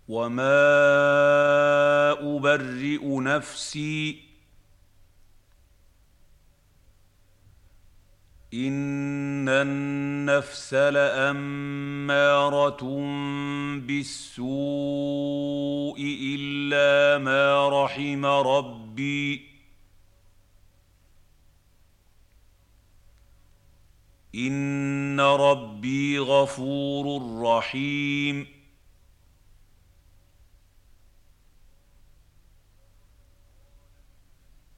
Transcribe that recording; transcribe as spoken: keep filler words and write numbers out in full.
وما أبرئ نفسي إن النفس لأمارة بالسوء إلا ما رحم ربي إن ربي غفور رحيم